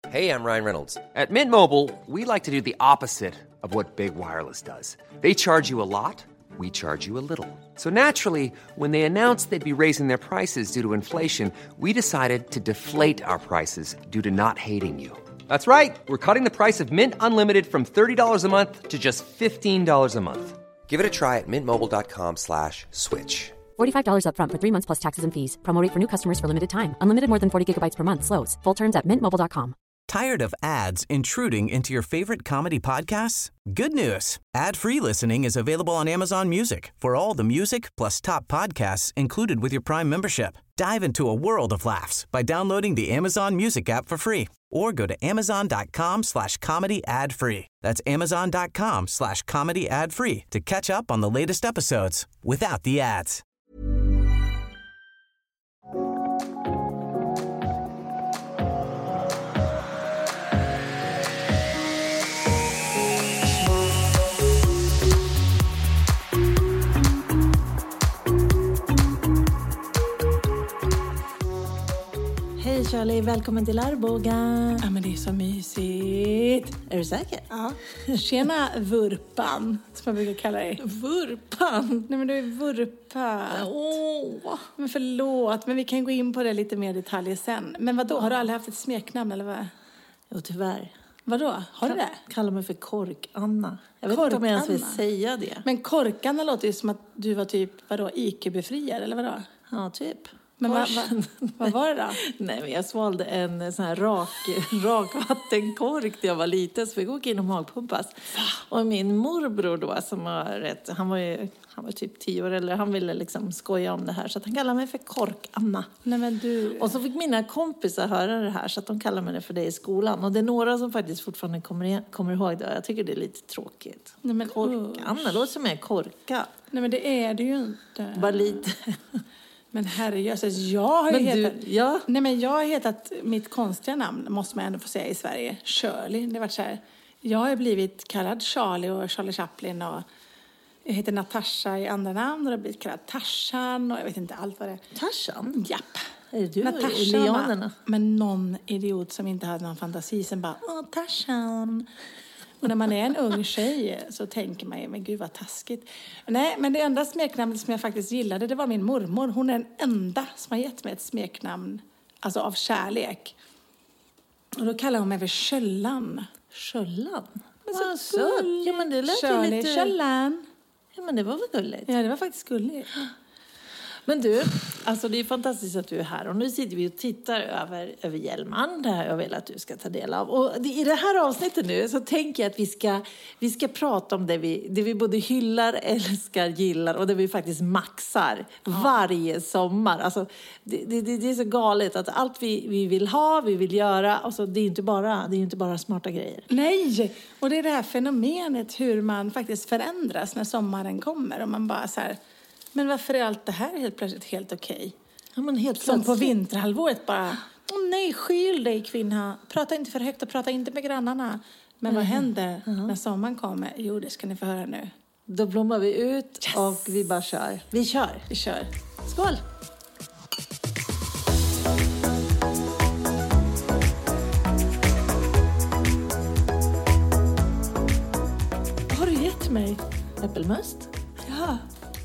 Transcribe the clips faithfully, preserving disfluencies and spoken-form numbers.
Hey, I'm Ryan Reynolds. At Mint Mobile, we like to do the opposite of what Big Wireless does. They charge you a lot, we charge you a little. So naturally, when they announced they'd be raising their prices due to inflation, we decided to deflate our prices due to not hating you. That's right. We're cutting the price of Mint Unlimited from thirty dollars a month to just fifteen dollars a month. Give it a try at mintmobile.com slash switch. forty-five dollars up front for three months plus taxes and fees. Promo rate for new customers for limited time. Unlimited more than forty gigabytes per month slows. Full terms at mint mobile dot com. Tired of ads intruding into your favorite comedy podcasts? Good news. Ad-free listening is available on Amazon Music for all the music plus top podcasts included with your Prime membership. Dive into a world of laughs by downloading the Amazon Music app for free or go to amazon.com slash comedy ad free. That's amazon.com slash comedy ad free to catch up on the latest episodes without the ads. Hej Charlie, välkommen till Arboga. Ja, men det är så mysigt. Är du säker? Ja. Tjena vurpan, som jag brukar kalla dig. Vurpan? Nej, men du är vurpa. Åh. Men förlåt, men vi kan gå in på det lite mer detaljer sen. Men vad då? Har du aldrig haft ett smeknamn eller vad? Jo, tyvärr. Vadå? Har du det? Kallar mig för Kork-Anna. Jag vet inte om jag ens vill säga det. Men Kork-Anna låter ju som att du var typ, vadå, I Q-befriad eller vadå? Ja, typ. Men vad va, vad var det då? Nej, men jag svalde en sån här rak, rak vattenkork när jag var liten. Så vi gick in och magpumpas. Och min morbror då, som var rätt, han var ju han var typ tio år eller han ville liksom skoja om det här. Så att han kallade mig för Kork-Anna. Nej, men du... Och så fick mina kompisar höra det här så att de kallar mig det för det i skolan. Och det är några som faktiskt fortfarande kommer, igen, kommer ihåg det. Jag tycker det är lite tråkigt. Nej, men Kork-Anna, det låter som jag är korkad. Nej, men det är det ju inte. Bara lite... Men herrejösses, jag har ju men hetat... Du, ja. Nej, men jag har hetat mitt konstiga namn, måste man ändå få säga i Sverige. Shirley. Det har varit så här... Jag har blivit kallad Charlie och Charlie Chaplin och... Jag heter Natasha i andra namn och jag har blivit kallad Tarzan och jag vet inte allt vad det är. Tarzan? Japp. Är det du Natasha, i lianerna? Men någon idiot som inte hade någon fantasi som bara, åh, Tarzan. Och när man är en ung tjej så tänker man ju, men gud vad taskigt. Nej, men det enda smeknamnet som jag faktiskt gillade, det var min mormor. Hon är den enda som har gett mig ett smeknamn, alltså av kärlek. Och då kallar hon mig för Köllan. Köllan? Men så ah, söt. Ja, men det lät Shirley, ju lite... Köllan. Ja, men det var väl gulligt. Ja, det var faktiskt gulligt. Men du, alltså det är fantastiskt att du är här. Och nu sitter vi och tittar över, över Hjälman. Det här jag vill att du ska ta del av. Och det, i det här avsnittet nu så tänker jag att vi ska, vi ska prata om det vi, det vi både hyllar, älskar, gillar. Och det vi faktiskt maxar ja. varje sommar. Alltså det, det, det är så galet att allt vi, vi vill ha, vi vill göra. Alltså det är inte bara, det är inte bara smarta grejer. Nej, och det är det här fenomenet hur man faktiskt förändras när sommaren kommer. Och man bara så här... Men varför är allt det här helt plötsligt helt okej? Ja, men helt Som plötsligt. på vinterhalvåret bara, åh nej, skyll dig kvinna. Prata inte för högt och prata inte med grannarna. Men mm. vad händer uh-huh. när sommaren kommer? Jo, det ska ni få höra nu. Då blommar vi ut yes. och vi bara kör. Vi kör. Vi kör. Skål! Vad har du gett mig? Äppelmust. Ja.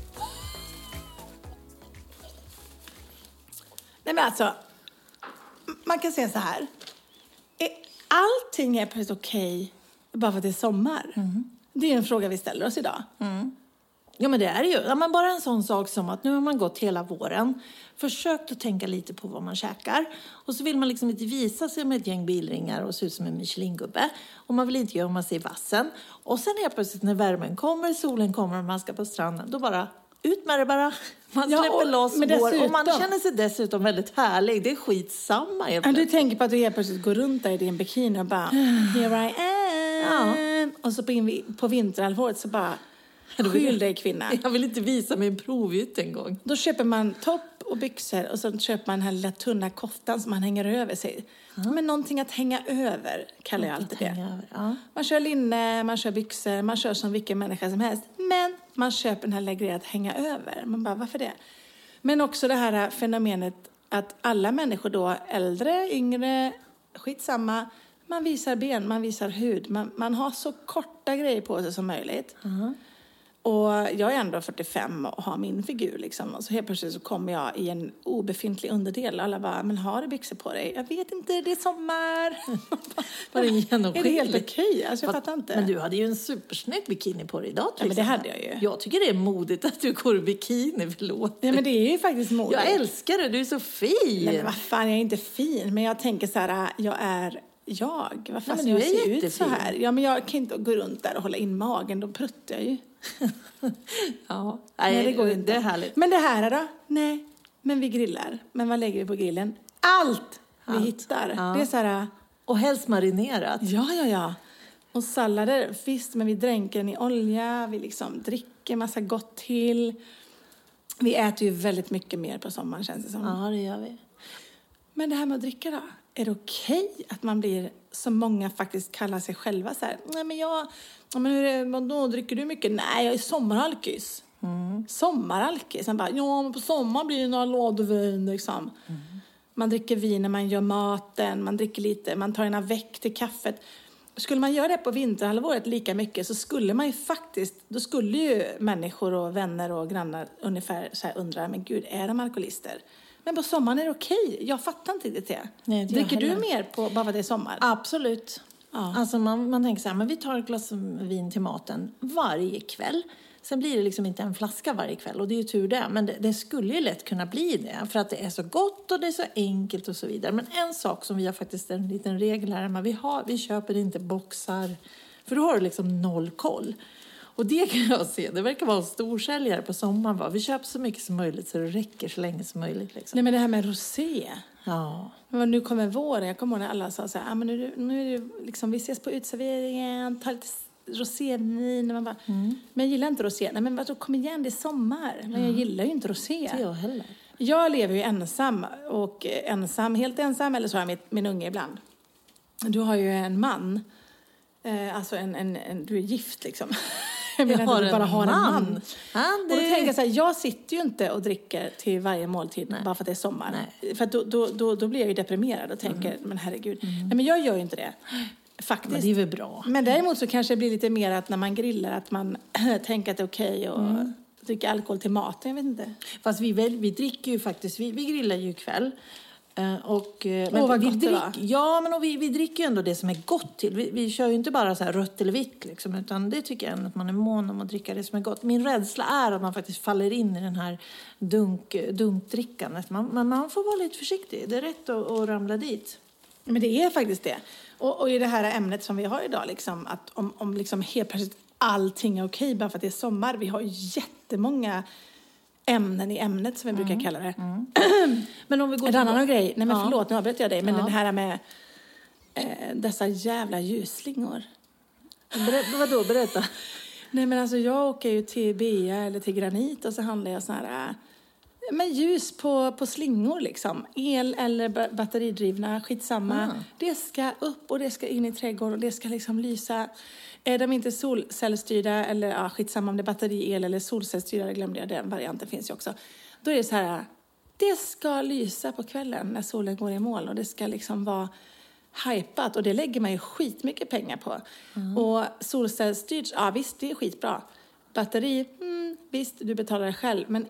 Nej, men alltså, man kan säga så här. Är allting är plötsligt okej bara för att det är sommar? Mm. Det är en fråga vi ställer oss idag. Mm. Ja, men det är det ju. Ja, men bara en sån sak som att nu har man gått hela våren. Försökt att tänka lite på vad man käkar. Och så vill man liksom inte visa sig med ett gäng bilringar och se ut som en Michelin-gubbe. Och man vill inte göra om man ser vassen. Och sen helt plötsligt när värmen kommer, solen kommer och man ska på stranden. Då bara... Ut med det bara. Man ja, släpper och, loss men vår. Och man känner sig dessutom väldigt härlig. Det är skitsamma. Ja, du tänker på att du helt plötsligt går runt där i din bikini och bara here I am. Ja. Och så på, in, på vinterhalvåret så bara skyll dig kvinna. Jag vill inte visa min provyt en gång. Då köper man topp och byxor och så köper man den här lilla tunna koftan som man hänger över sig. Ja. Men någonting att hänga över kallar jag alltid det. Ja. Man kör linne, man kör byxor, man kör som vilken människa som helst. Men man köper den här lägre att hänga över. Man bara, varför det? Men också det här fenomenet att alla människor då, äldre, yngre, skitsamma, Man visar ben, man visar hud. Man, man har så korta grejer på sig som möjligt. Uh-huh. Och jag är ändå fyrtiofem och har min figur liksom. Och så helt plötsligt så kommer jag i en obefintlig underdel. Alla bara, men har du byxor på dig? Jag vet inte, det är sommar. Var det är det helt okej? Alltså, jag Fast, fattar inte. Men du hade ju en supersnygg bikini på dig idag. Ja, men det hade jag ju. Jag tycker det är modigt att du går i bikini, förlåt. Ja, men det är ju faktiskt modigt. Jag älskar det, du är så fin. Nej, men vad fan, jag är inte fin. Men jag tänker så här, jag är jag. Vad fan, Nej, men du jag är ser jättefin. ut så här. Ja, men jag kan inte gå runt där och hålla in magen. Då pruttar jag ju. Ja, Nej, nej, det går inte. Det är härligt. Men det här då? Nej, men vi grillar. Men vad lägger vi på grillen? Allt vi Allt. hittar. Ja. Det är så här... Och helst marinerat. Ja, ja, ja. Och sallader, visst, men vi dränker den i olja. Vi liksom dricker massa gott till. Vi äter ju väldigt mycket mer på sommaren, känns det som. Ja, det gör vi. Men det här med att dricka då? Är det okej att man blir, som många faktiskt kallar sig själva så här? Nej, men jag... Ja, men hur är, då dricker du mycket? Nej, jag är sommaralkis. Mm. Sommaralkis. Han bara, ja, men på sommar blir det några lådor vin liksom. Mm. Man dricker vin när man gör maten. Man dricker lite, man tar en avec till kaffet. Skulle man göra det på vinterhalvåret lika mycket så skulle man ju faktiskt, då skulle ju människor och vänner och grannar ungefär så här undra, men gud, är de alkoholister? Men på sommaren är det okej. Jag fattar inte det. Nej, det dricker du mer på bara för att det är sommar? Absolut. Ja. Alltså man, man tänker så här, men vi tar ett glas vin till maten varje kväll. Sen blir det liksom inte en flaska varje kväll. Och det är ju tur det. Men det, det skulle ju lätt kunna bli det. För att det är så gott och det är så enkelt och så vidare. Men en sak som vi har faktiskt en liten regel här hemma. Vi, har, vi köper inte boxar. För då har du liksom noll koll. Och det kan jag se. Det verkar vara en storsäljare på sommaren. Va? Vi köper så mycket som möjligt så det räcker så länge som möjligt. Liksom. Nej, men det här med rosé. Ja. Men nu kommer våren. Jag kommer ihåg när alla sa så här, ah, men nu, nu är det liksom, vi ses på utserveringen. Ta lite rosévin. Man bara, mm. Men jag gillar inte rosé. Nej, men vadå, kom igen, det är sommar. Men jag gillar ju inte rosé. Inte jag heller. Jag lever ju ensam. Och ensam, helt ensam. Eller så har jag min, min unge ibland. Du har ju en man. Eh, alltså en, en, en, du är gift liksom. Jag menar jag att du bara har en man. Ja, det... Och då tänker jag så här, jag sitter ju inte och dricker till varje måltid. Nej. Bara för att det är sommar. Nej. För då, då, då, då blir jag ju deprimerad och tänker, mm. men herregud. Mm. Nej, men jag gör ju inte det. Faktiskt. Men det är väl bra. Men däremot så kanske det blir lite mer att när man grillar att man tänker att det är okej och mm. dricka alkohol till maten, jag vet inte. Fast vi, väl, vi dricker ju faktiskt, vi, vi grillar ju ikväll. Uh, och, men Åh, vad vi gott drick, det var. Ja, men och vi, vi dricker ju ändå det som är gott till. Vi, vi kör ju inte bara så här rött eller vitt liksom, utan det tycker jag att man är mån om att dricka det som är gott. Min rädsla är att man faktiskt faller in i den här dunk, dunkdrickandet. Man, men man får vara lite försiktig. Det är rätt att, att ramla dit. Men det är faktiskt det. Och, och i det här ämnet som vi har idag, liksom, att om, om liksom helt plötsligt allting är okej bara för att det är sommar. Vi har jättemånga ämnen i ämnet som vi brukar mm. kalla det. Mm. Men om vi går en till annan grej. Nej, men ja. förlåt, nu avbryter jag dig. Men ja. den här med eh, dessa jävla ljusslingor. Ber- vadå, berätta. Nej, men alltså jag åker ju till Bea eller till Granit och så handlar jag sån här äh, men ljus på, på slingor liksom. El eller b- batteridrivna, skitsamma. Mm. Det ska upp och det ska in i trädgården och det ska liksom lysa. Är de inte solcellstyrda eller ja, skitsamma om det är batteri, el eller solcellstyrda, glömde jag, den varianten finns ju också. Då är det så här, det ska lysa på kvällen när solen går i moln och det ska liksom vara hypat och det lägger man ju skitmycket pengar på. Mm. Och solcellsstyrt, ja visst, det är skitbra. Batteri, mm, visst, du betalar det själv. Men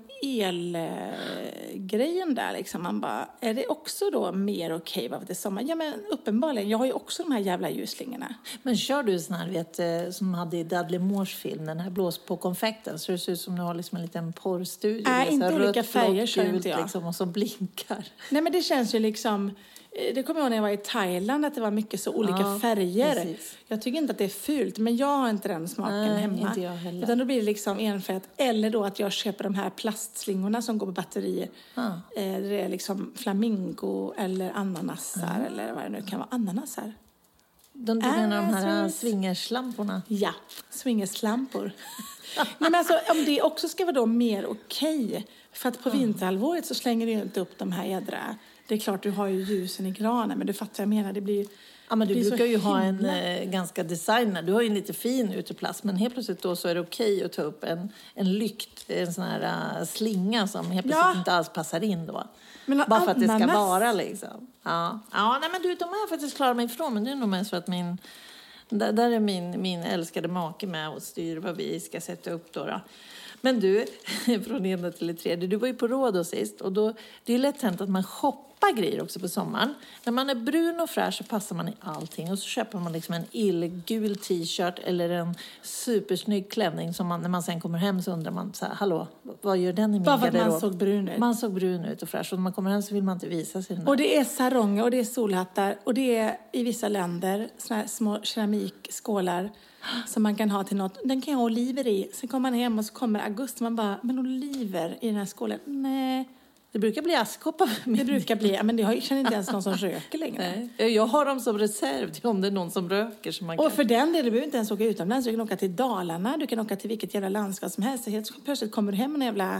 elgrejen eh, där, liksom, man bara, är det också då mer okej okay, vad det är sommar? Ja, men uppenbarligen, jag har ju också de här jävla ljusslingorna. Men kör du sån här, vet, som hade i Dudley Moores film, den här blås på konfekten, så det ser ut som du har liksom en liten porrstudio. Nej, inte rött, olika färger blått, kör gult, inte jag. Liksom, och så blinkar. Nej, men det känns ju liksom... Det kommer jag ihåg när jag var i Thailand att det var mycket så olika ja, färger. Precis. Jag tycker inte att det är fult, men jag har inte den smaken Nej, hemma. Inte jag heller. Utan då blir det liksom enfärgat. Eller då att jag köper de här plastslingorna som går på batterier. Ah. Eh, det är liksom flamingo eller ananasar mm. eller vad det nu kan vara. Ananasar. De, du menar de här äh, swingerslamporna? Ja, swingerslampor. Nej, men alltså, om det också ska vara då mer okej. Okay, för att på mm. vinterhalvåret så slänger du inte upp de här jädra... Det är klart, du har ju ljusen i granen, men du fattar vad jag menar. Det blir, Ja, men du Det är så brukar ju ha en himla- eh, ganska designad, du har ju en lite fin uteplats, men helt plötsligt då så är det okej att ta upp en, en lykt, en sån här uh, slinga som helt plötsligt Ja. inte alls passar in då. Men Bara för att det ska ananas- vara liksom. Ja, ja nej, men du, de har jag faktiskt klarat mig ifrån, men det är nog mest för att min, där, där är min, min älskade make med och styr vad vi ska sätta upp då. då. Men du, från ena till det tredje, du var ju på Rhodos sist och då, det är lätt hänt att man shoppar grejer också på sommaren. När man är brun och fräsch så passar man i allting och så köper man liksom en illgul t-shirt eller en supersnygg klänning som man, när man sen kommer hem så undrar man så här, hallå, vad gör den i min Bara för att man garderob? såg brun ut. Man såg brun ut och fräsch och när man kommer hem så vill man inte visa sig. Och det är saronger och det är solhattar och det är i vissa länder såna här små keramikskålar som man kan ha till något. Den kan jag ha oliver i. Sen kommer man hem och så kommer augusti man bara, men oliver i den här skålen? Nej. Det brukar bli askkoppar. Det brukar bli, men det har, jag känner inte ens någon som röker längre. Nej. Jag har dem som reserv till om det är någon som röker. Så man Och kan... för den delen, du behöver inte ens åka utomlands. Du kan åka till Dalarna, du kan åka till vilket jävla landskap som helst. Så helt plötsligt kommer du hem med en jävla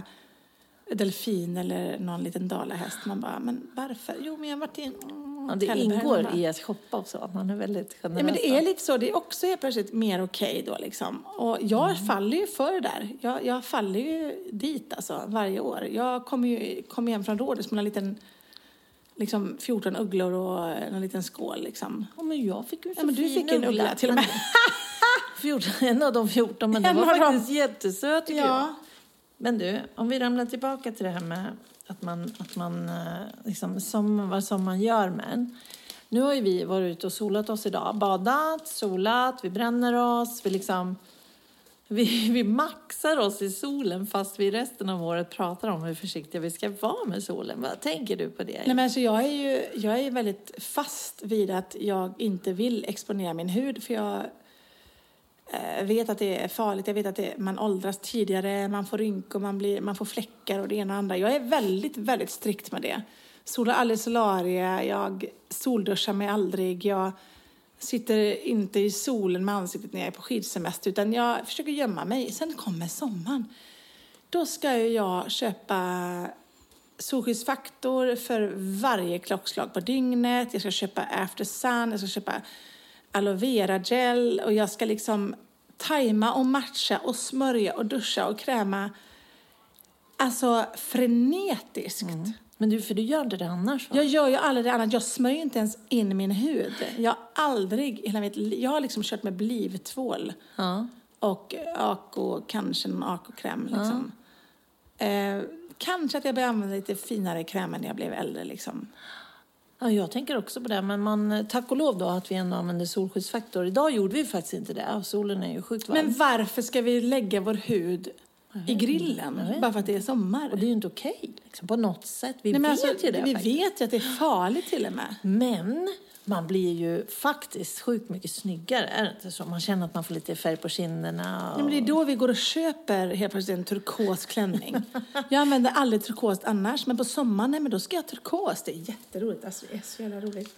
delfin eller någon liten dalahäst. Man bara, men varför? Jo, men jag har varit i en... Mm, Ja, det Kallberg, ingår man bara- i att shoppa också. Man är väldigt generös. Ja, men det är lite så. Det är också helt plötsligt mer okej då liksom. Och jag Mm. faller ju för det där. Jag, jag faller ju dit alltså varje år. Jag kommer ju kom hem från Rhodos med en liten liksom fjorton ugglor och en liten skål liksom. Ja, men jag fick ju så Ja, men du fin fick en uggla till och med. fjorton, en av de fjorton, men det En var av dem. faktiskt jättesöt tycker jag. Ja. Men du, om vi ramlar tillbaka till det här med att man, att man eh, liksom, som, vad som man gör med en. Nu har ju vi varit ute och solat oss idag. Badat, solat, vi bränner oss. Vi, liksom, vi, vi maxar oss i solen fast vi resten av året pratar om hur försiktiga vi ska vara med solen. Vad tänker du på det? Nej, men alltså jag är ju jag är väldigt fast vid att jag inte vill exponera min hud. För jag eh, vet att det är farligt. Jag vet att det, man åldras tidigare. Man får rynkor, man, blir, man får fläckar och det ena och andra. Jag är väldigt, väldigt strikt med det. Solar aldrig solaria. Jag solduschar mig aldrig. Jag sitter inte i solen med ansiktet när jag är på skidsemester. Utan jag försöker gömma mig. Sen kommer sommaren. Då ska ju jag köpa solskyddsfaktor för varje klockslag på dygnet. Jag ska köpa after sun. Jag ska köpa aloe vera gel. Och jag ska liksom tajma och matcha och smörja och duscha och kräma. Alltså frenetiskt. Mm. Men du, för du gör inte det annars va? Jag gör ju aldrig det annat. Jag smörjer inte ens in min hud. Jag har aldrig, hela mitt, li- jag har liksom kört med blivtvål. Ja. Och ako, kanske någon akokräm liksom. Eh, kanske att jag börjar använda lite finare krämer när jag blev äldre liksom. Ja, jag tänker också på det. Men man, tack och lov då att vi ändå använder solskyddsfaktor. Idag gjorde vi faktiskt inte det. Och solen är ju sjukt varm. Men varför ska vi lägga vår hud i grillen? jag vet Bara för att det är sommar? Och det är ju inte okej liksom, på något sätt. Vi Nej, men vet alltså, ju det vi faktiskt. vet ju att det är farligt till och med. Men man blir ju faktiskt sjukt mycket snyggare. Är det inte så? Man känner att man får lite färg på kinderna. Och... Ja, men det är då vi går och köper helt plötsligt en turkos klänning. Jag använder aldrig turkos annars. Men på sommaren, nej, men då ska jag ha turkos. Det är jätteroligt. Alltså, det är så jävla roligt.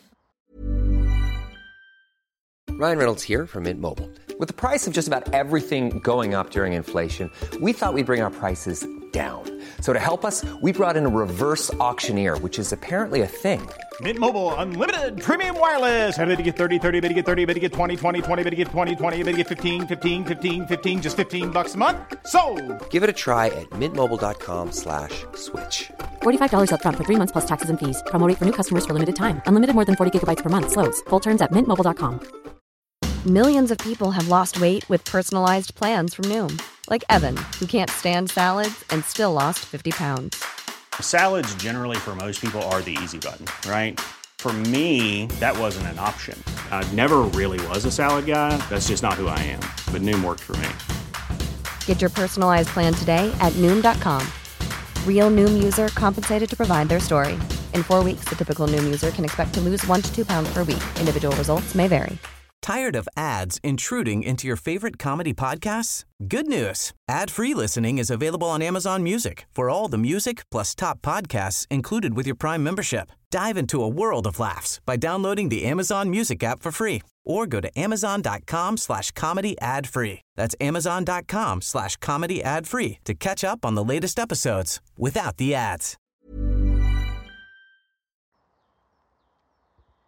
Ryan Reynolds here from Mint Mobile. With the price of just about everything going up during inflation, we thought we'd bring our prices down. So to help us, we brought in a reverse auctioneer, which is apparently a thing. Mint Mobile Unlimited Premium Wireless. How to get thirty, thirty, how to get thirty, how to get twenty, twenty, twenty, how to get twenty, twenty, how to get fifteen, fifteen, fifteen, fifteen, just fifteen bucks a month? Sold! Give it a try at mintmobile.com slash switch. forty-five dollars up front for three months plus taxes and fees. Promo rate for new customers for limited time. Unlimited more than forty gigabytes per month. Slows full terms at mint mobile dot com. Millions of people have lost weight with personalized plans from Noom. Like Evan, who can't stand salads and still lost fifty pounds. Salads generally for most people are the easy button, right? For me, that wasn't an option. I never really was a salad guy. That's just not who I am. But Noom worked for me. Get your personalized plan today at Noom dot com. Real Noom user compensated to provide their story. In four weeks, the typical Noom user can expect to lose one to two pounds per week. Individual results may vary. Tired of ads intruding into your favorite comedy podcasts? Good news. Ad-free listening is available on Amazon Music for all the music plus top podcasts included with your Prime membership. Dive into a world of laughs by downloading the Amazon Music app for free or go to amazon.com slash comedy ad free. That's amazon.com slash comedy ad free to catch up on the latest episodes without the ads.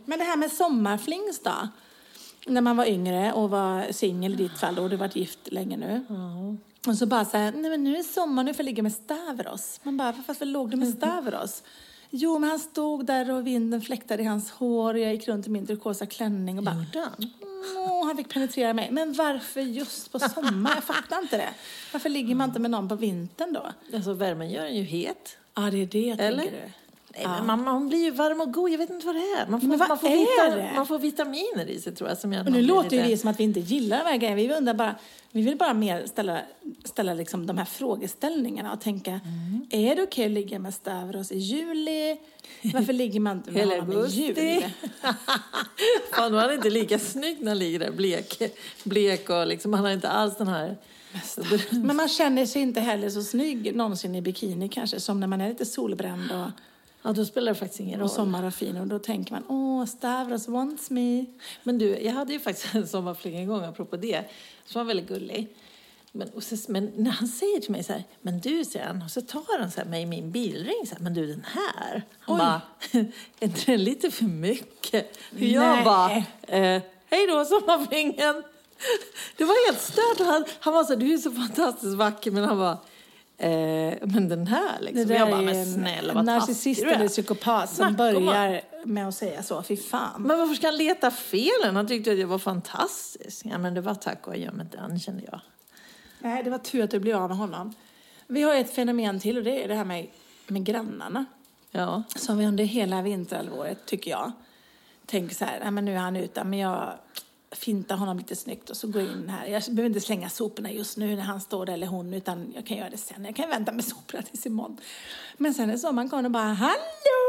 Men det här med sommarflings då? När man var yngre och var singel i ditt fall och du varit gift länge nu. Ja. Och så bara så här, nej men nu är sommar, nu får jag ligga med Stavros. Man bara, varför låg du med Stavros? Jo, men han stod där och vinden fläktade i hans hår och jag gick runt i min turkosa klänning och bara... Åh, han fick penetrera mig. Men varför just på sommar? Jag fattar inte det. Varför ligger man inte med någon på vintern då? Alltså värmen gör en ju het. Ja, det är det, Eller? tänker du. Nej, men man, man blir ju varm och god. Jag vet inte vad det är. Man får, Men vad man får, är vita, det? man får vitaminer i sig, tror jag. Som gör Och nu låter ju lite... vi som att vi inte gillar de här grejerna. Vi undrar bara, vi vill bara mer ställa, ställa liksom de här frågeställningarna och tänka, mm. är det okej att ligga med Stavros i juli? Varför ligger man inte med honom i juli? Fan, han är inte lika snygg när han ligger där blek, blek och liksom, han har inte alls den här... Men man känner sig inte heller så snygg någonsin i bikini kanske, som när man är lite solbränd och... Ja, då spelar det faktiskt ingen roll. Och sommar och fin. Och då tänker man, åh, Stavros wants me. Men du, jag hade ju faktiskt en sommarfling en gång apropå det. Som var väldigt gullig. Men, och så, men när han säger till mig så här, men du, säger han, och så tar han så här mig i min bilring så här, men du, den här. Han Oj. bara, är inte det lite för mycket? Jag Nej. bara, eh, hej då sommarflingen. Det var helt stört. Han, han var så här, du är så fantastiskt vacker, men han var... Eh, men den här liksom, det där jag bara, är men snälla, vad narcissist eller psykopat som börjar med att säga så, fy fan. Men varför ska han leta felen? Han tyckte att jag var fantastisk. Ja, men det var tack och jag med den, kände jag. Nej, det var tur att du blev av med honom. Vi har ett fenomen till och det är det här med, med grannarna. Ja. Som vi under hela vinterhalvåret, tycker jag, tänker så här, nej men nu är han ute, men jag fintar honom lite snyggt och så går in här. Jag behöver inte slänga soporna just nu när han står där eller hon, utan jag kan göra det sen. Jag kan vänta med soporna tills imorgon. Men sen är sommaren kommer och bara, hallå,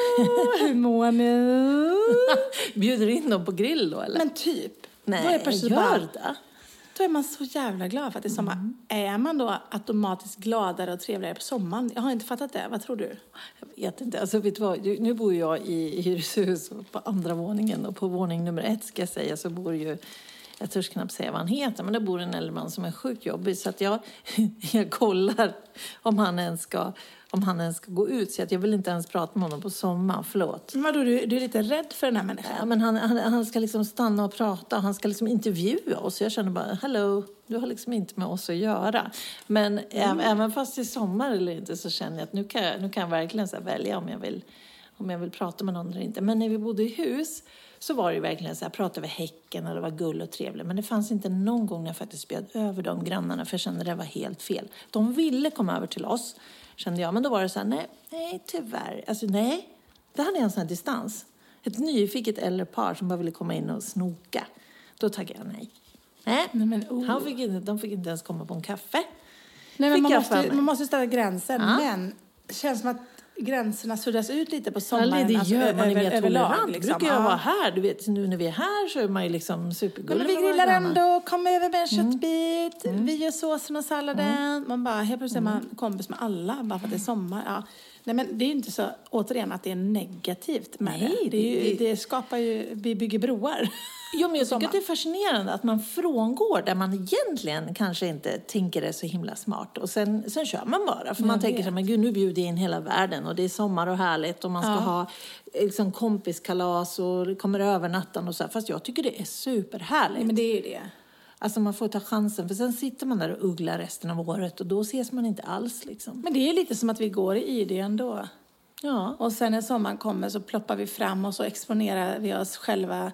hur mår ni? Bjuder in dem på grill då, eller? Men typ. Nej, då är jag gör bara, det. Då är man så jävla glad för att det är sommar. Mm. Är man då automatiskt gladare och trevligare på sommaren? Jag har inte fattat det. Vad tror du? Jag vet inte. Alltså, vet du vad? Nu bor jag i hyreshus på andra våningen. Och på våning nummer ett, ska jag säga, så bor ju... Jag törs knappt säga vad han heter. Men det bor en äldre man som är sjukt jobbig. Så att jag, jag kollar om han ens ska... Om han ens ska gå ut. Så att jag vill inte ens prata med honom på sommaren. Förlåt. Men vadå, du, du är lite rädd för den här människan? Ja, men han, han, han ska liksom stanna och prata. Han ska liksom intervjua oss. Jag känner bara, hello, du har liksom inte med oss att göra. Men mm. även fast det är sommar eller inte, så känner jag att nu kan jag, nu kan jag verkligen så här välja om jag, vill, om jag vill prata med någon eller inte. Men när vi bodde i hus så var det verkligen så här, pratade vi häcken och det var gull och trevligt. Men det fanns inte någon gång jag faktiskt bjöd över de grannarna, för jag kände det var helt fel. De ville komma över till oss, kände jag. Men då var det så här, nej, nej tyvärr. Alltså nej, det hade jag en sån här distans. Ett nyfiket äldre par som bara ville komma in och snoka. Då tackade jag nej. Nej, nej men, oh. Han fick inte, de fick inte ens komma på en kaffe. Nej, men man måste, man måste ställa gränsen. Ja. Men det känns som att gränserna suddas ut lite på sommaren. Ja, det alltså, gör man över, mer tolerant. Liksom. Brukar jag ja. vara här. Du vet, nu när vi är här så är man ju liksom supergullig. Men vi grillar ändå, kom över med en köttbit. Mm. Vi gör såsen och salladen. Mm. Man bara, helt plötsligt är man kompis med alla bara för att det är sommar. Ja. Nej, men det är ju inte så, återigen, att det är negativt med Nej, det. Det, är ju, det skapar ju, vi bygger broar. Jo, men jag tycker att det är fascinerande att man frångår där man egentligen kanske inte tänker det så himla smart. Och sen, sen kör man bara. För jag man vet. tänker så här, men gud, nu bjuder jag in hela världen. Och det är sommar och härligt. Och man ska ja. ha liksom, kompiskalas och det kommer övernattan och så här. Fast jag tycker det är superhärligt. Nej, men det är ju det. Alltså man får ta chansen. För sen sitter man där och ugglar resten av året. Och då ses man inte alls liksom. Men det är lite som att vi går i det ändå. Ja. Och sen när sommaren kommer så ploppar vi fram och så exponerar vi oss själva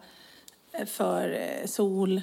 för sol.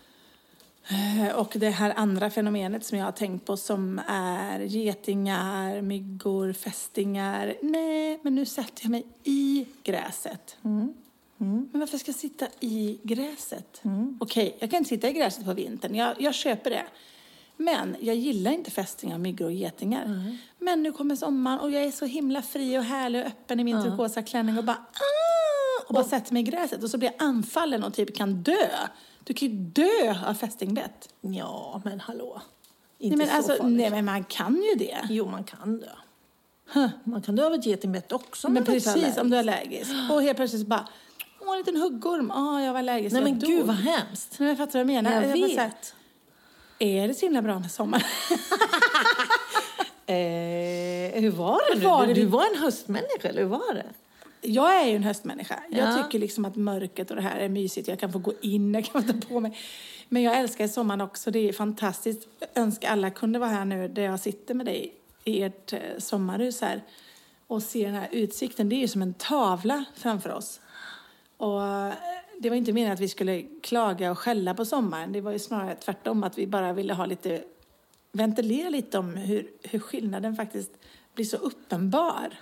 Och det här andra fenomenet som jag har tänkt på, som är getingar, myggor, fästingar. Nej, men nu sätter jag mig i gräset. Mm. Mm. Men varför ska jag sitta i gräset? Mm. Okej, jag kan inte sitta i gräset på vintern. Jag, jag köper det. Men jag gillar inte fästingar, myggor och getingar. Mm. Men nu kommer sommaren och jag är så himla fri och härlig och öppen i min mm. turkosa klänning och bara... Ah! Och bara sätter mig i gräset och så blir jag anfallen och typ kan dö. Du kan ju dö av fästingbett. Ja, men hallå. Inte nej, men så alltså, farligt. Nej, men man kan ju det. Jo, man kan dö. Huh. Man kan dö av ett getingbett också. Men precis, om du är allergisk. Och helt plötsligt bara... Åh, en liten huggorm. Åh, oh, jag var allergisk. Nej, men dog. Gud, vad hemskt. Nej, jag fattar vad jag menar. Jag, jag vet. Så här, är det så himla bra med sommar? eh, hur var det nu? Var det du, du var en höstmänniska, eller hur var det? jag är ju en höstmänniska. Ja. Jag tycker liksom att mörkret och det här är mysigt. Jag kan få gå in, jag kan få ta på mig. Men jag älskar sommaren också. Det är fantastiskt. Jag önskar alla kunde vara här nu där jag sitter med dig i ert sommarhus här. Och se den här utsikten. Det är ju som en tavla framför oss. Och det var inte meningen att vi skulle klaga och skälla på sommaren. Det var ju snarare tvärtom, att vi bara ville ha lite, ventilera lite om hur, hur skillnaden faktiskt blir så uppenbar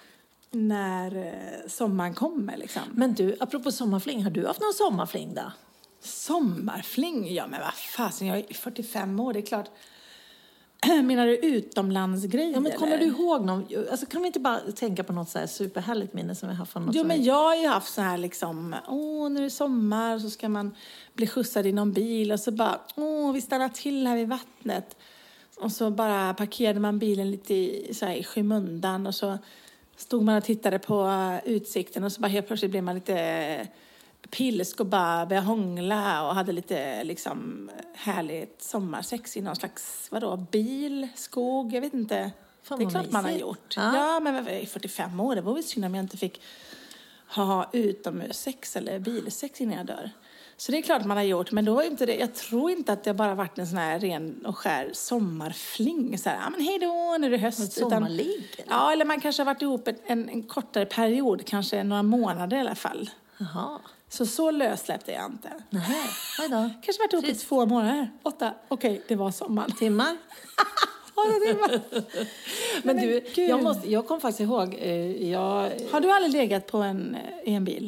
när sommaren kommer liksom. Men du, apropå sommarfling, har du haft någon sommarfling då? Sommarfling? Ja, men vad fasen, jag är fyrtiofem år, det är klart. Menar du utomlandsgrejer? Ja, men kommer eller? du ihåg någon? Alltså, kan vi inte bara tänka på något så här superhärligt minne som vi har haft från något? Jo, som men vi... jag har ju haft så här liksom, åh, nu är det sommar, så ska man bli skjutsad i någon bil och så bara, åh, vi stannar till här vid vattnet. Och så bara parkerade man bilen lite i, så här, i skymundan och så stod man och tittade på utsikten och så bara helt plötsligt blev man lite pilsk och bara började hångla och hade lite liksom härligt sommarsex i någon slags, vadå, bil, skog, jag vet inte. Fan, det är klart mysigt. man har gjort. Ja, ja men jag är fyrtiofem år, det var väl synd om jag inte fick ha utomhussex eller bilsex innan jag dör. Så det är klart man har gjort, men då var inte det, jag tror inte att det bara varit en sån här ren och skär sommarfling. Så här, ja men hej då, nu är det höst. Ett sommarligg? Utan, ja, eller man kanske har varit ihop en, en, en kortare period, kanske några månader i alla fall. Jaha. Så så lössläppte jag inte. Nej, vad då? Kanske varit ihop i två månader. Åtta, okej, okay, det var sommar. Timmar? Åtta timmar. Men, men du, jag, måste, jag kom faktiskt ihåg, eh, jag... Har du aldrig legat på en, i en bil?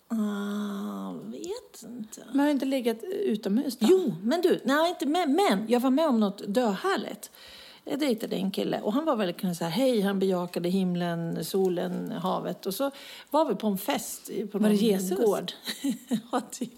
Ah, vet inte. Men har du inte legat utomhus då? Jo, men du, nej inte med, men jag var med om något döhärligt. Jag dejtade en kille och han var väldigt så här, hej, han bejakade himlen, solen, havet. Och så var vi på en fest på var det någon Jesus? Gård. Ja, typ.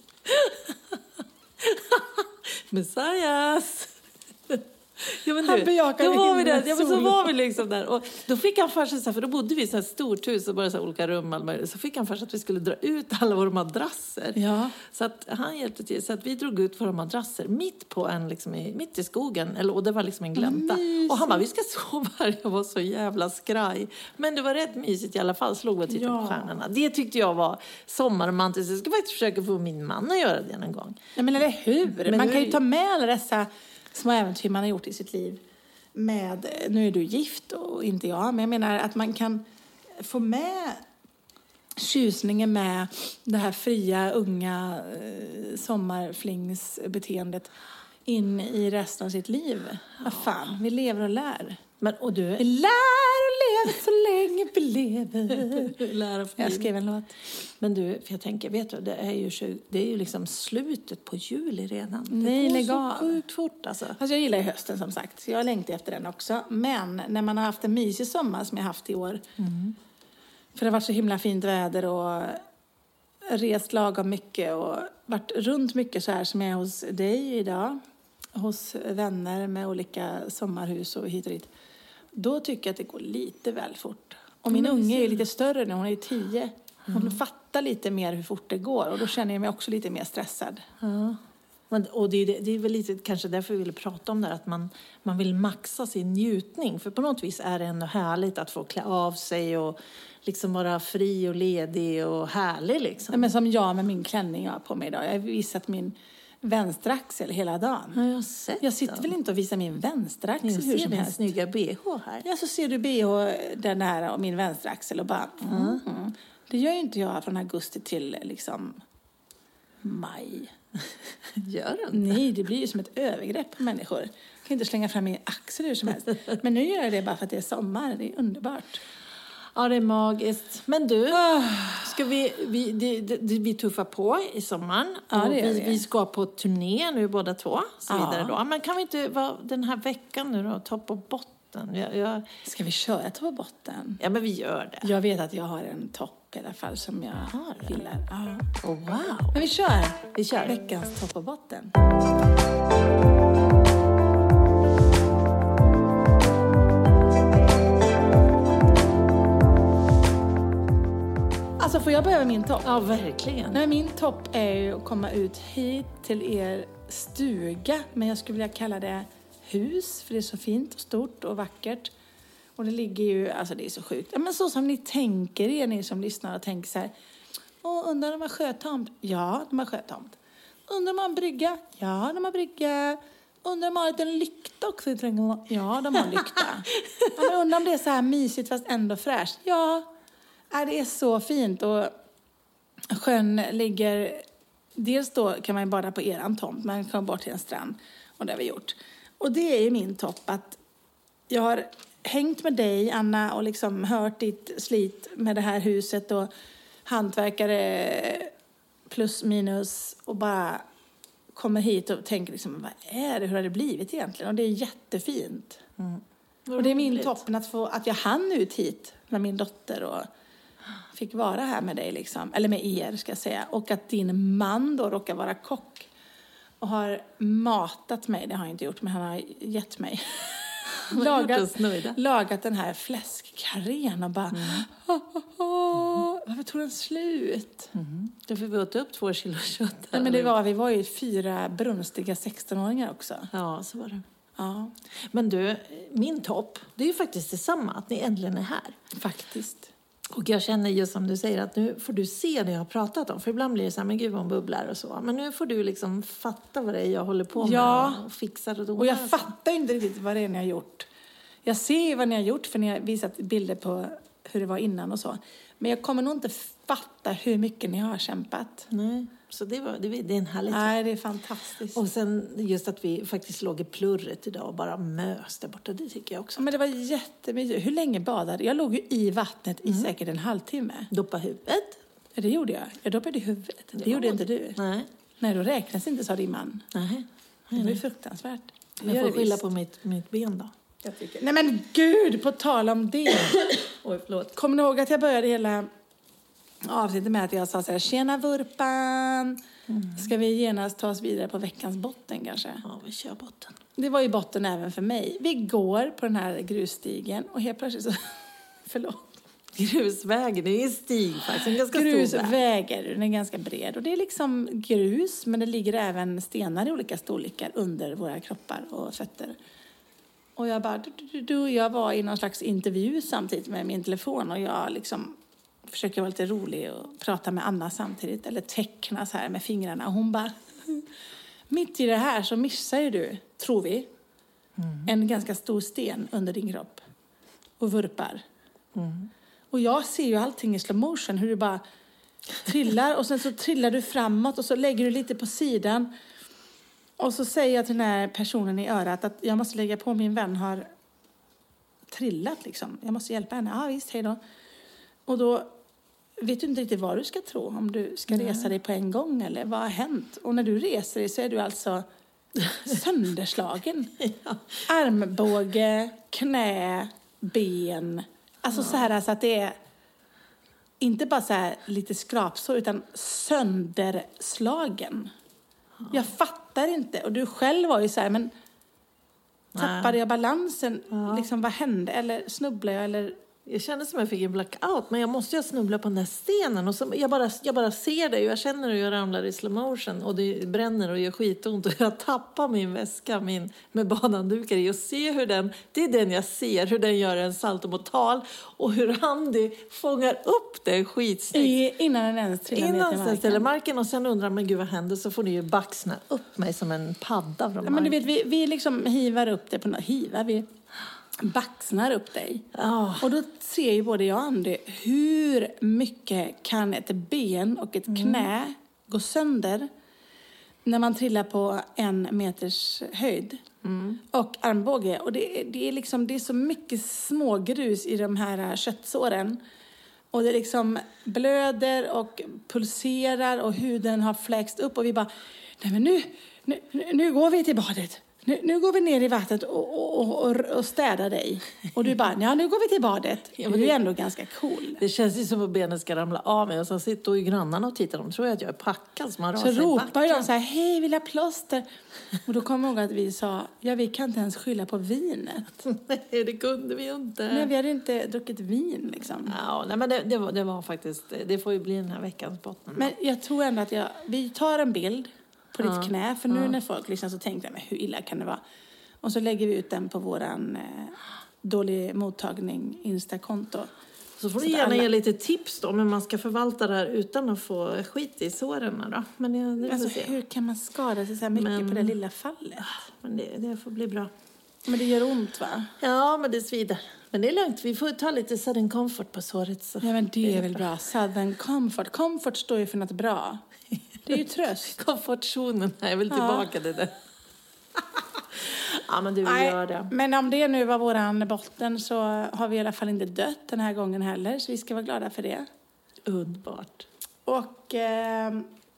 Messias. Ja, men Han du, bejakade då var vi där, himlen, ja, men så solen. var vi liksom där. Och då fick han för sig, för då bodde vi i ett stort hus och bara så här olika rum. Så fick han för sig att vi skulle dra ut alla våra madrasser. Ja. Så att han hjälpte till. Så att vi drog ut våra madrasser mitt på en, liksom, i, mitt i skogen. Eller, och det var liksom en glänta. Mysigt. Och han bara, vi ska sova här. Jag var så jävla skraj. Men det var rätt mysigt i alla fall. Slog och tittade Ja. på stjärnorna. Det tyckte jag var sommarromantiskt. Jag ska faktiskt försöka få min man att göra det någon gång. Ja, men eller hur? Men man nu- kan ju ta med alla dessa små äventyr man har gjort i sitt liv. Med, nu är du gift och inte jag, men jag menar att man kan få med tjusningen med det här fria, unga eh, sommarflingsbeteendet in i resten av sitt liv. Vad fan, vi lever och lär. Men, och du... Vi lär och lever så länge vi lever. Lär och Jag skrev en låt. Men du, för jag tänker, vet du, det är ju, tjugo det är ju liksom slutet på juli redan. Nej, det går lägg så av. sjukt fort alltså. Fast jag gillar ju hösten som sagt. Så jag längtar efter den också. Men när man har haft en mysig sommar som jag haft i år. Mm. För det har varit så himla fint väder och rest lagom mycket. Och varit runt mycket så här som jag är hos dig idag. Hos vänner med olika sommarhus och hit och dit. Då tycker jag att det går lite väl fort. Och min Mm, unge är ju ser. lite större nu, hon är ju tio. Hon fattar lite mer hur fort det går. Och då känner jag mig också lite mer stressad. Ja. Men, och det är, det är väl lite kanske därför vi vill prata om det här, att man, man vill maxa sin njutning. För på något vis är det ändå härligt att få klä av sig och liksom vara fri och ledig och härlig liksom. Nej, men som jag med min klänning jag har på mig idag. Jag har visat min vänsteraxel hela dagen. Ja, jag har sett Jag sitter den. väl inte och visar min vänsteraxel Jag hur ser som din helst. snygga B H här. Ja, så ser du B H den här och min vänsteraxel och bara... Mm. Mm. Det gör ju inte jag från augusti till liksom maj. Gör den? Nej, det blir ju som ett övergrepp på människor. Jag kan inte slänga fram min axel hur som helst. Men nu gör jag det bara för att det är sommar. Det är underbart. Ja, det är magiskt. Men du, ska vi, vi, det, det, vi tuffar på i sommaren. Ja, det gör vi, vi. vi ska på turné nu båda två. Så Ja. vidare då. Men kan vi inte vara den här veckan nu då, topp och botten? Jag, jag, Ska vi köra till på botten? ja, men vi gör det. Jag vet att jag har en topp i alla fall som jag Har du? gillar. Ja. Oh, wow. Men vi kör. Vi kör. Veckans topp och botten. Alltså får jag börja med min topp? Ja, verkligen. Nej, min topp är ju att komma ut hit till er stuga. Men jag skulle vilja kalla det hus, för det är så fint och stort och vackert. Och det ligger ju, alltså det är så sjukt. Ja, men så som ni tänker er, ni som lyssnar och tänker så här. Åh, undrar de har sjötomt? Ja, de har sjötomt. Undrar de har en brygga? Ja, de har brygga. Undrar de har en liten lykta också i trädgården? Ja, de har lykta. Ja, men undrar om det är så här mysigt fast ändå fräscht? Ja, ja, det är så fint. Och sjön ligger, dels då kan man ju bada på eran tomt. Man kan bort till en strand. Och det har vi gjort. Och det är ju min topp att jag har hängt med dig, Anna, och liksom hört ditt slit med det här huset och hantverkare plus minus och bara kommer hit och tänker liksom, vad är det, hur har det blivit egentligen? Och det är jättefint. Mm. Och det är min toppen att få, att jag hann ut hit med min dotter och fick vara här med dig liksom, eller med er ska jag säga, och att din man då råkar vara kock och har matat mig, det har han inte gjort, men han har gett mig lagat, lagat den här fläskkarrén och bara mm. oh, oh, oh. Varför tog den slut? Mm. Då fick vi åt upp två kilo kött. Nej, men det var, vi var ju fyra brunstiga sextonåringar också. Ja, så var det. Ja. Men du, min topp, det är ju faktiskt detsamma, att ni äntligen är här. Faktiskt. Och jag känner ju som du säger att nu får du se det jag har pratat om. För ibland blir det så här, men gud vad bubblar och så. Men nu får du liksom fatta vad det är jag håller på med. Ja. Och fixar och donar. Och jag fattar inte riktigt vad det är ni har gjort. Jag ser ju vad ni har gjort för ni har visat bilder på hur det var innan och så. Men jag kommer nog inte fatta hur mycket ni har kämpat. Nej, så det, var, det, det är en härlig Nej, det är fantastiskt. Och sen just att vi faktiskt låg i plurret idag och bara mös där borta, det tycker jag också. Men det var jättemysigt. Hur länge badade? Jag låg ju i vattnet i mm. säkert en halvtimme. Doppa huvudet? Ja, det gjorde jag. Jag doppade i huvudet. Det, det gjorde inte du. Nej. Nej, då räknas inte, sa din man. Nej. Det var ju fruktansvärt. Jag får skylla på mitt, mitt ben då. Jag tycker. Nej men gud, på tal om det. Oj, förlåt. Kommer ni ihåg att jag började hela avsnittet med att jag sa så här, tjena vurpan. Mm. Ska vi genast ta oss vidare på veckans botten kanske? Ja, vi kör botten. Det var ju botten även för mig. Vi går på den här grusstigen och helt plötsligt så, förlåt. Grusvägen, det är stig faktiskt. En ganska Grusvägen, den är ganska bred. Och det är liksom grus, men det ligger även stenar i olika storlekar under våra kroppar och fötter. Och jag bara, du, du, du, jag var i någon slags intervju samtidigt med min telefon. Och jag liksom försöker vara lite rolig och prata med Anna samtidigt. Eller teckna så här med fingrarna. Och hon bara, mitt i det här så missar ju du, tror vi, mm. en ganska stor sten under din kropp. Och vurpar. Mm. Och jag ser ju allting i slow motion. Hur du bara trillar. Och sen så trillar du framåt. Och så lägger du lite på sidan. Och så säger jag till den här personen i örat att jag måste lägga på, min vän har trillat liksom. Jag måste hjälpa henne. Ja visst, hej då. Och då vet du inte riktigt vad du ska tro. Om du ska resa Nej. dig på en gång eller vad har hänt. Och när du reser dig så är du alltså sönderslagen. Ja. Armbåge, knä, ben. Alltså ja. så här alltså att det är inte bara så här lite skrapsår utan sönderslagen. Ja. Jag fattar inte. Och du själv var ju så här, men tappade Nej. jag balansen? Ja. Liksom, vad hände? Eller snubblade jag? Eller... Jag kände som jag fick en blackout, men jag måste ju snubbla på den där stenen. Och så, jag, bara, jag bara ser det och jag känner hur jag ramlar i slow motion. Och det bränner och gör skitont. Och jag tappar min väska min, med badandukar i. Och ser hur den, det är den jag ser, hur den gör en saltomortal. Och hur Andy fångar upp det skitsnyggt. Innan den ens trillar ner till marken. Innan den ställer marken och sen undrar man, gud vad händer? Så får ni ju baxna upp mig som en padda från ja, men du vet, vi, vi liksom hivar upp det på något. Hivar vi... baxnar upp dig. Oh. Och då ser ju både jag och Andy hur mycket kan ett ben och ett knä mm. gå sönder när man trillar på en meters höjd. Mm. Och armbåge. Och det, det, är liksom, det är så mycket små grus i de här köttsåren. Och det liksom blöder och pulserar och huden har fläkst upp. Och vi bara, nej men nu, nu, nu går vi till badet. Nu, nu går vi ner i vattnet och, och, och, och städar dig. Och du bara, ja nu går vi till badet. Ja, men du är ändå ganska cool. Det känns ju som att benen ska ramla av mig. Och så sitter ju grannarna och tittar. De tror att jag är packad. Så, man så ropar de så här, hej vill jag plåster? Och då kommer jag ihåg att vi sa, ja vi kan inte ens skylla på vinet. Nej, det kunde vi ju inte. Nej, vi hade inte druckit vin liksom. Ja, nej, men det, det, var, det var faktiskt, det får ju bli den här veckans botten. Men jag tror ändå att jag, vi tar en bild på ditt ja, knä. För nu ja. när folk liksom så tänkte jag, men hur illa kan det vara? Och så lägger vi ut den på våran eh, dålig mottagning Insta-konto. Så får du gärna ge lite tips då, men man ska förvalta det här utan att få skit i såren då. Men jag, det alltså, se. Hur kan man skada sig så här mycket men, på det lilla fallet? Men det, det får bli bra. Men det gör ont, va? Ja, men det svider. Men det är lugnt, vi får ta lite Southern Comfort på såret. Så. Ja, men det är väl bra. Southern Comfort. Comfort står ju för något bra. Det är ju tröst. Komfortzonen är väl tillbaka ja. det där. Ja, men du Nej, gör det. Men om det nu var våran botten så har vi i alla fall inte dött den här gången heller. Så vi ska vara glada för det. Underbart. Och eh,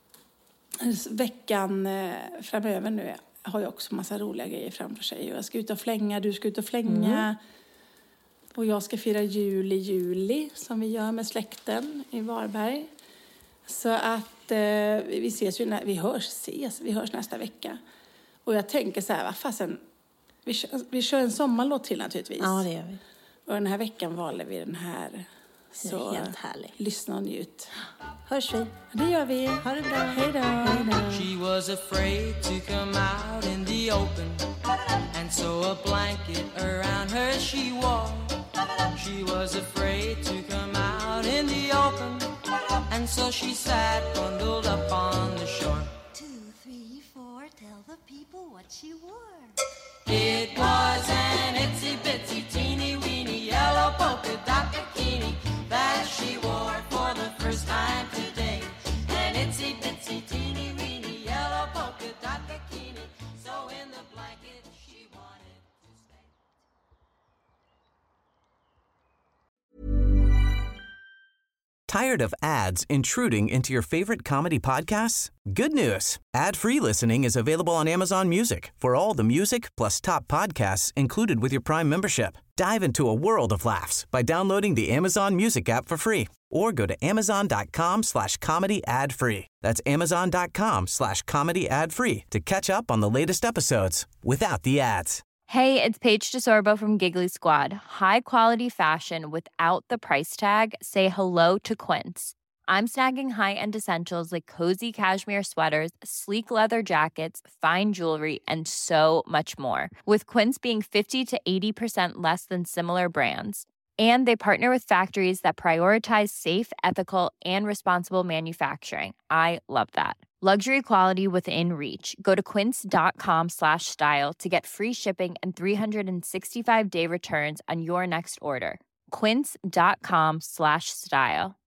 veckan eh, framöver nu har jag också massa roliga grejer framför sig. Jag ska ut och flänga, du ska ut och flänga. Mm. Och jag ska fira jul i juli som vi gör med släkten i Varberg. Så att eh, vi ses ju, när, vi hörs, ses, vi hörs nästa vecka. Och jag tänker så här, vad fasen, vi kör, vi kör en sommarlåt till naturligtvis. Ja, det gör vi. Och den här veckan valde vi den här. Så helt härligt. Lyssna och njut. Hörs vi? Det gör vi. Ha det bra. Hej då. Hej då. She was afraid to come out in the open, and so a blanket around her she wore. She was afraid to come out in the open, and so she sat bundled up on the shore. Two, three, four, tell the people what she wore. It was an itsy bitsy teeny weeny yellow polka dot bikini that she wore for the first time today. An itsy bitsy teeny weeny yellow polka dot bikini, so in the blanket she wanted to stay. Tired of ads intruding into your favorite comedy podcasts? Good news. Ad-free listening is available on Amazon Music for all the music plus top podcasts included with your Prime membership. Dive into a world of laughs by downloading the Amazon Music app for free or go to amazon.com slash comedy ad free. That's amazon.com slash comedy ad free to catch up on the latest episodes without the ads. Hey, it's Paige DeSorbo from Giggly Squad. High quality fashion without the price tag. Say hello to Quince. I'm snagging high-end essentials like cozy cashmere sweaters, sleek leather jackets, fine jewelry, and so much more. With Quince being fifty to eighty percent less than similar brands. And they partner with factories that prioritize safe, ethical, and responsible manufacturing. I love that. Luxury quality within reach. Go to quince.com slash style to get free shipping and three sixty-five day returns on your next order. Quince.com slash style.